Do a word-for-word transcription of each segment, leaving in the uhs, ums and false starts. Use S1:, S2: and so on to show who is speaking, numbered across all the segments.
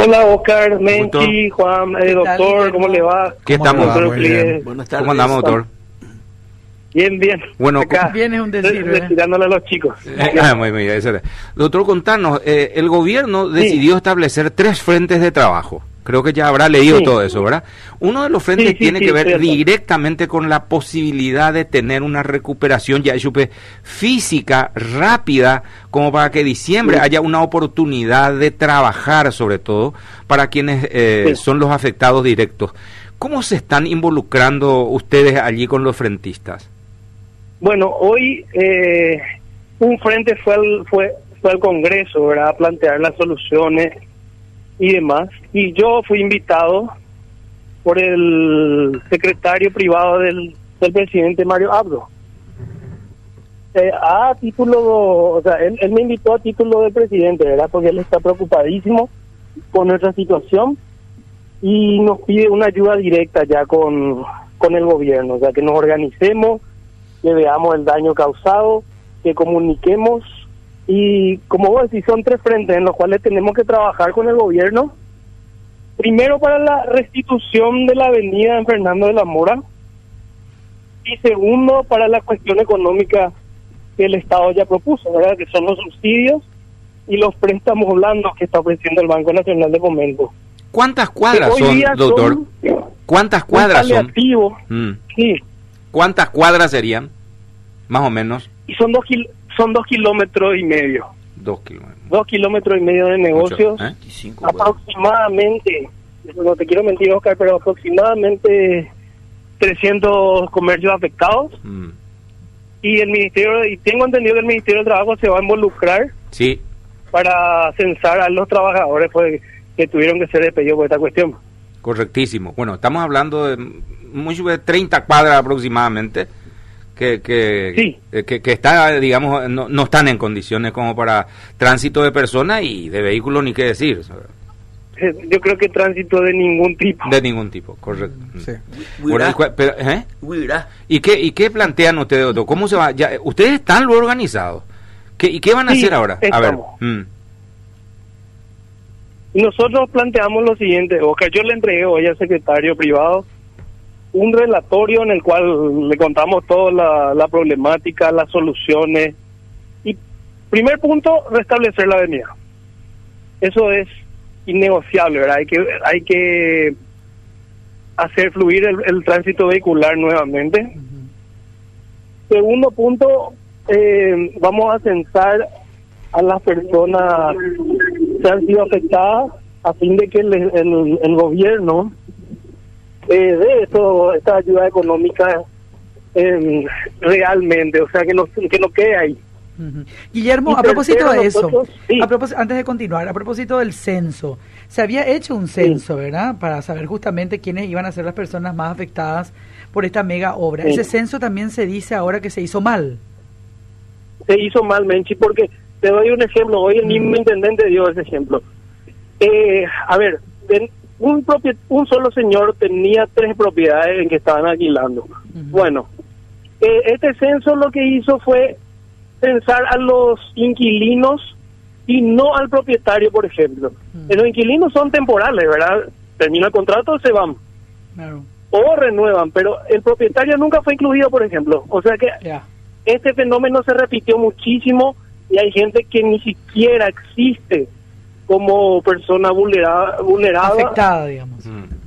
S1: Hola Oscar, Menchi, Juan, eh, doctor, ¿cómo le va?
S2: ¿Qué estamos?
S1: Doctor,
S2: Bien. Buenas tardes. ¿Cómo andamos, doctor?
S1: Bien, bien.
S2: Bueno,
S1: acá,
S3: bien es un decir, ¿eh?
S1: Retirándole a los chicos.
S2: Ah, muy bien, eso es. Doctor, contanos, eh, el gobierno decidió sí. establecer tres frentes de trabajo. Creo que ya habrá leído sí. todo eso, ¿verdad? Uno de los frentes sí, sí, tiene sí, que ver cierto. directamente con la posibilidad de tener una recuperación, ya supe, física, rápida, como para que diciembre sí. haya una oportunidad de trabajar, sobre todo, para quienes eh, sí. son los afectados directos. ¿Cómo se están involucrando ustedes allí con los frentistas?
S1: Bueno, hoy eh, un frente fue al, fue, fue al Congreso, ¿verdad?, a plantear las soluciones y demás, y yo fui invitado por el secretario privado del, del presidente Mario Abdo. Eh, a título, o sea, él, él me invitó a título de presidente, ¿verdad?, porque él está preocupadísimo con nuestra situación y nos pide una ayuda directa ya con, con el gobierno, o sea, que nos organicemos, que veamos el daño causado, que comuniquemos. Y como vos decís, son tres frentes en los cuales tenemos que trabajar con el gobierno. Primero, para la restitución de la avenida en Fernando de la Mora. Y segundo, para la cuestión económica que el Estado ya propuso, ¿verdad?, que son los subsidios y los préstamos blandos que está ofreciendo el Banco Nacional de Fomento.
S2: ¿Cuántas cuadras son, doctor? Son ¿Cuántas cuadras son? Mm.
S1: Sí.
S2: ¿Cuántas cuadras serían, más o menos?
S1: Y son dos kilómetros. Son dos kilómetros y medio.
S2: Dos kilómetros.
S1: Dos kilómetros y medio de negocios.
S2: ¿Eh?
S1: Aproximadamente, no te quiero mentir, Oscar, pero aproximadamente trescientos comercios afectados. Mm. Y el ministerio, y tengo entendido que el Ministerio del Trabajo se va a involucrar.
S2: Sí.
S1: Para censar a los trabajadores pues, que tuvieron que ser despedidos por esta cuestión.
S2: Correctísimo. Bueno, estamos hablando de mucho de treinta cuadras aproximadamente. Que que,
S1: sí.
S2: que que está, digamos, no, no están en condiciones como para tránsito de personas y de vehículos, ni qué decir.
S1: Yo creo que tránsito de ningún tipo.
S2: De ningún tipo, correcto.
S4: Sí.
S2: Bueno, y, pero, ¿eh? ¿Y qué y qué plantean ustedes, doctor? ¿Cómo se va? Ya, ustedes están lo organizados. ¿Qué y qué van a
S1: sí,
S2: hacer ahora?
S1: Estamos.
S2: A ver. Mm.
S1: Nosotros planteamos lo siguiente, Oscar, yo le entregué hoy al secretario privado un relatorio en el cual le contamos toda la, la problemática, las soluciones. Y primer punto, restablecer la avenida. Eso es innegociable, ¿verdad? Hay que hay que hacer fluir el, el tránsito vehicular nuevamente. Uh-huh. Segundo punto, eh, vamos a censar a las personas que han sido afectadas a fin de que el, el, el gobierno Eh, de esto, esta ayuda económica eh, realmente, o sea, que no, que no quede ahí.
S3: Uh-huh. Guillermo, y a propósito tercero, de eso, nosotros, sí. a propósito, antes de continuar, a propósito del censo, se había hecho un censo, sí. ¿verdad?, para saber justamente quiénes iban a ser las personas más afectadas por esta mega obra. Sí. Ese censo también se dice ahora que se hizo mal.
S1: Se hizo mal, Menchi, porque te doy un ejemplo, hoy el mismo uh-huh. intendente dio ese ejemplo. Eh, a ver, ven, Un, propiet- un solo señor tenía tres propiedades en que estaban alquilando. Uh-huh. Bueno, eh, este censo lo que hizo fue censar a los inquilinos y no al propietario, por ejemplo. Uh-huh. Los inquilinos son temporales, ¿verdad? Termina el contrato, se van.
S3: Claro.
S1: O renuevan, pero el propietario nunca fue incluido, por ejemplo. O sea que
S3: yeah.
S1: este fenómeno se repitió muchísimo y hay gente que ni siquiera existe como persona vulnerada, vulnerada
S3: afectada, digamos,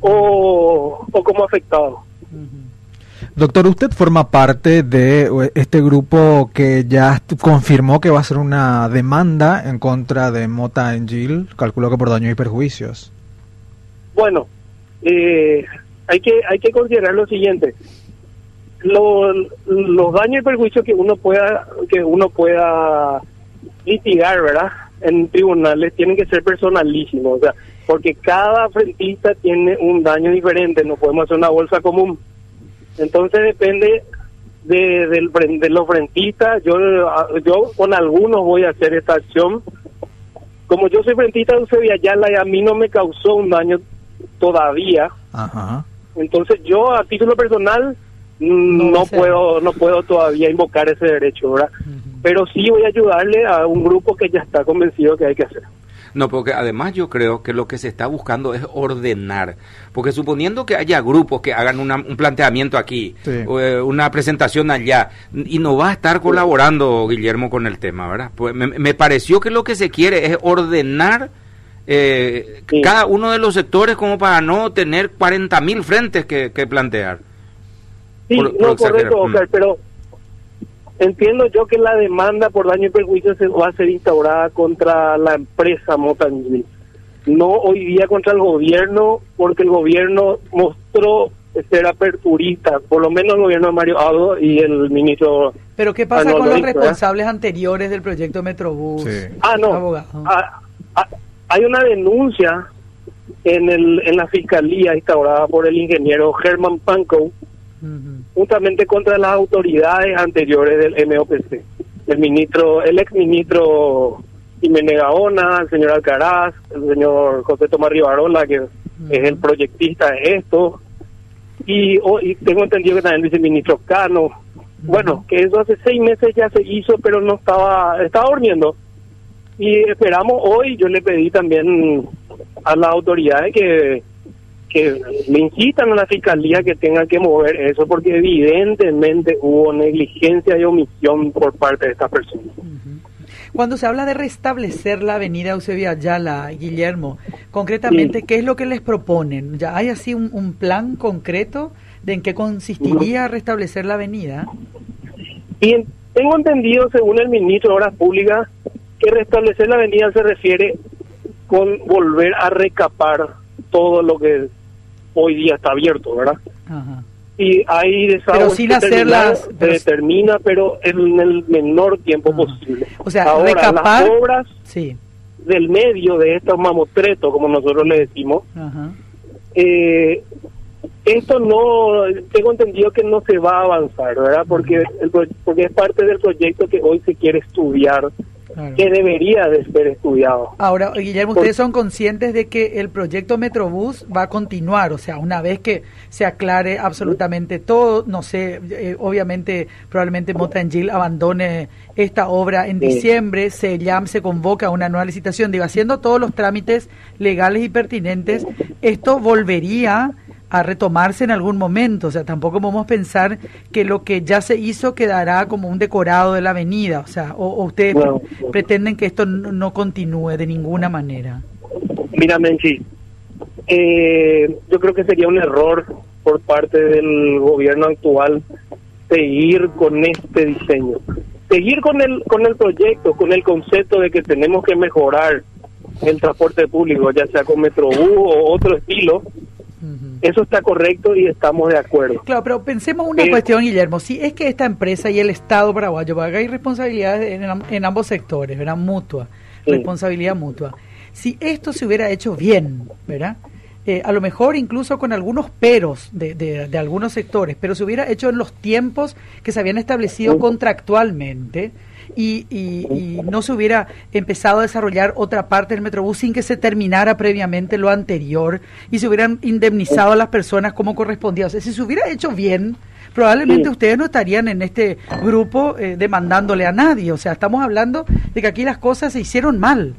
S1: o, o como afectado.
S4: Uh-huh. Doctor, usted forma parte de este grupo que ya confirmó que va a hacer una demanda en contra de Mota Engil, calculo que por daños y perjuicios.
S1: Bueno, eh, hay que hay que considerar lo siguiente: los, los daños y perjuicios que uno pueda que uno pueda litigar, ¿verdad?, en tribunales tienen que ser personalísimos, o sea, porque cada frentista tiene un daño diferente, no podemos hacer una bolsa común. Entonces depende de, de, de los frentistas. Yo yo con algunos voy a hacer esta acción. Como yo soy frentista de Eusebio Ayala y a mí no me causó un daño todavía,
S4: ajá.
S1: Entonces yo a título personal no, no puedo no puedo todavía invocar ese derecho, ¿verdad? Uh-huh. Pero sí voy a ayudarle a un grupo que ya está convencido que hay que hacer.
S2: No, porque además yo creo que lo que se está buscando es ordenar, porque suponiendo que haya grupos que hagan una, un planteamiento aquí, sí. o, una presentación allá, y no va a estar colaborando Guillermo con el tema, ¿verdad? Pues me, me pareció que lo que se quiere es ordenar eh, sí. cada uno de los sectores como para no tener cuarenta mil frentes que, que plantear.
S1: Sí, por, por no, correcto, Oscar, mm. pero entiendo yo que la demanda por daño y perjuicio se va a ser instaurada contra la empresa Mota-Engil, no hoy día contra el gobierno, porque el gobierno mostró ser aperturista, por lo menos el gobierno de Mario Abdo y el ministro.
S3: Pero ¿qué pasa Arnoldo con los responsables ¿verdad? anteriores del proyecto Metrobús?
S1: Sí. Ah, no, ah, ah, hay una denuncia en, el, en la fiscalía instaurada por el ingeniero Germán Pankow, Uh-huh. justamente contra las autoridades anteriores del M O P C, el ministro, el ex ministro Jiménez Gaona, el señor Alcaraz, el señor José Tomás Rivarola, que uh-huh. es el proyectista de esto, y, oh, y tengo entendido que también el viceministro Cano, uh-huh. bueno, que eso hace seis meses ya se hizo, pero no estaba, estaba durmiendo, y esperamos hoy, yo le pedí también a las autoridades que que le incitan a la fiscalía que tenga que mover eso, porque evidentemente hubo negligencia y omisión por parte de estas personas.
S3: Cuando se habla de restablecer la avenida Eusebio Ayala, Guillermo, concretamente, sí. ¿qué es lo que les proponen? ¿Ya hay así un, un plan concreto de en qué consistiría uh-huh. restablecer la avenida?
S1: Y en, tengo entendido, según el ministro de Obras Públicas, que restablecer la avenida se refiere con volver a recapar todo lo que hoy día está abierto, ¿verdad? Ajá. Y hay desagües
S3: sin hacer las
S1: se pero... determina, pero en el menor tiempo Ajá. posible.
S3: O sea,
S1: ahora
S3: recapar...
S1: las obras
S3: sí.
S1: del medio de estos mamotretos, como nosotros le decimos, Ajá. Eh, esto no, tengo entendido que no se va a avanzar, ¿verdad? Porque el, porque es parte del proyecto que hoy se quiere estudiar. Claro. Que debería de ser estudiado.
S3: Ahora, Guillermo, ¿ustedes son conscientes de que el proyecto Metrobús va a continuar? O sea, una vez que se aclare absolutamente todo, no sé, eh, obviamente, probablemente Mota-Engil abandone esta obra en sí. diciembre, se llama, se convoca una nueva licitación, digo, haciendo todos los trámites legales y pertinentes, esto volvería a retomarse en algún momento, o sea, tampoco podemos pensar que lo que ya se hizo quedará como un decorado de la avenida, o sea, o, o ustedes bueno, pre- bueno. pretenden que esto no, no continúe de ninguna manera.
S1: Mira, Menchi, eh, yo creo que sería un error por parte del gobierno actual seguir con este diseño, seguir con el con el proyecto, con el concepto de que tenemos que mejorar el transporte público, ya sea con Metrobús o otro estilo. Uh-huh. Eso está correcto y estamos de acuerdo.
S3: Claro, pero pensemos una eh, cuestión, Guillermo. Si es que esta empresa y el Estado paraguayo, porque hay responsabilidades en, en ambos sectores, ¿verdad? Mutua, sí. responsabilidad mutua. Si esto se hubiera hecho bien, ¿verdad? Eh, a lo mejor incluso con algunos peros de, de, de algunos sectores, pero se hubiera hecho en los tiempos que se habían establecido uh-huh. contractualmente, Y, y, y no se hubiera empezado a desarrollar otra parte del Metrobús sin que se terminara previamente lo anterior y se hubieran indemnizado a las personas como correspondía. O sea, si se hubiera hecho bien, probablemente sí. ustedes no estarían en este grupo eh, demandándole a nadie. O sea, estamos hablando de que aquí las cosas se hicieron mal.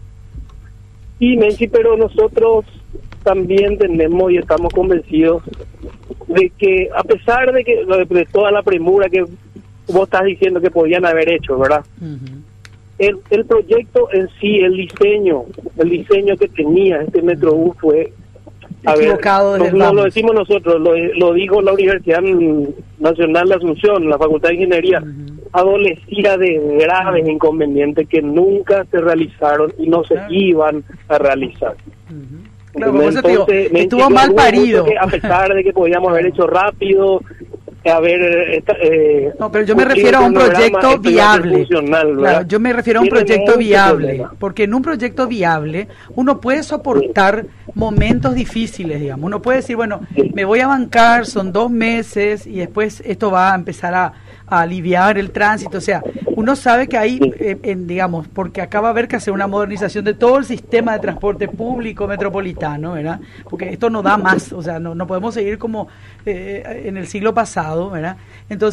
S1: Sí, Menchi, pero nosotros también tenemos y estamos convencidos de que a pesar de que de toda la premura que vos estás diciendo que podían haber hecho, ¿verdad? Uh-huh. El, el proyecto en sí, el diseño, el diseño que tenía este Metrobús fue
S3: equivocado.
S1: Ver, no, no lo decimos nosotros, lo, lo digo la Universidad Nacional de Asunción, la Facultad de Ingeniería, uh-huh. adolecía de graves uh-huh. inconvenientes que nunca se realizaron y no se claro. iban a realizar.
S3: Uh-huh. Claro, entonces, digo, estuvo mal parido.
S1: Que a pesar de que podíamos haber hecho rápido, a ver, esta, eh,
S3: no, pero yo me refiero a un proyecto viable. Claro, yo me refiero a un proyecto viable, problema. Porque en un proyecto viable uno puede soportar sí. momentos difíciles, digamos. Uno puede decir, bueno, sí. me voy a bancar, son dos meses y después esto va a empezar a, a aliviar el tránsito. O sea, uno sabe que hay, sí. eh, en, digamos, porque acaba de haber que hacer una modernización de todo el sistema de transporte público metropolitano, ¿verdad? Porque esto no da más, o sea, no, no podemos seguir como eh, en el siglo pasado, ¿verdad? Entonces,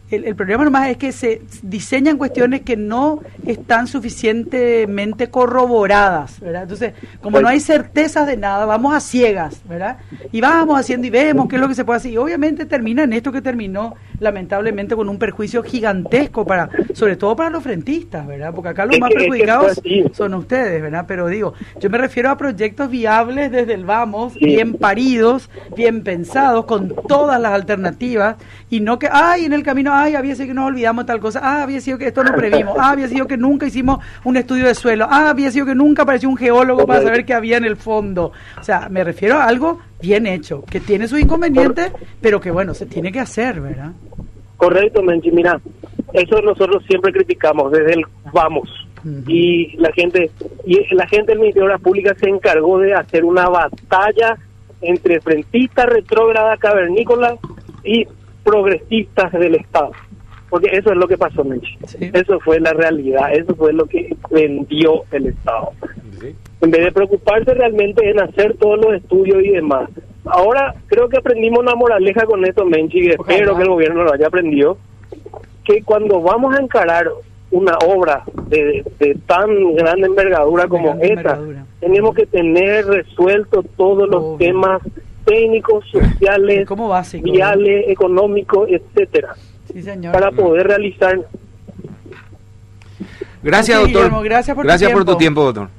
S3: el, el problema nomás es que se diseñan cuestiones que no están suficientemente corroboradas, ¿verdad? Entonces, como no hay certezas de nada, vamos a ciegas, ¿verdad? Y vamos haciendo y vemos qué es lo que se puede hacer. Y obviamente termina en esto que terminó, lamentablemente, con un perjuicio gigantesco, para, sobre todo para los frentistas, ¿verdad? Porque acá los más perjudicados son ustedes, ¿verdad? Pero digo, yo me refiero a proyectos viables desde el vamos, sí. bien paridos, bien pensados, con todas las alternativas, y no que, ay, en el camino, ay, había sido que nos olvidamos tal cosa, ah, había sido que esto no previmos, ah, había sido que nunca hicimos un estudio de suelo, ah, había sido que nunca apareció un geólogo para saber qué había en el fondo. O sea, me refiero a algo bien hecho, que tiene sus inconvenientes, pero que bueno, se tiene que hacer, ¿verdad?
S1: Correcto, Menchi, mira, eso nosotros siempre criticamos desde el vamos. Uh-huh. Y la gente y la gente del Ministerio de Obras Públicas se encargó de hacer una batalla entre frentistas, retrógrada, cavernícola y progresistas del Estado, porque eso es lo que pasó, Menchi. Sí. Eso fue la realidad, eso fue lo que vendió el Estado. Sí. En vez de preocuparse realmente en hacer todos los estudios y demás. Ahora creo que aprendimos una moraleja con esto, Menchi, y espero Ojalá. que el gobierno lo haya aprendido, que cuando vamos a encarar una obra de, de tan gran envergadura de como esta, envergadura. tenemos que tener resueltos todos los Obvio. temas técnicos, sociales, básico, viales, ¿no? económicos, etcétera,
S3: sí, señor.
S1: para poder realizar.
S2: Gracias,
S3: sí,
S2: doctor.
S3: Guillermo, gracias por
S2: gracias
S3: tu
S2: por
S3: tiempo.
S2: tu tiempo, doctor.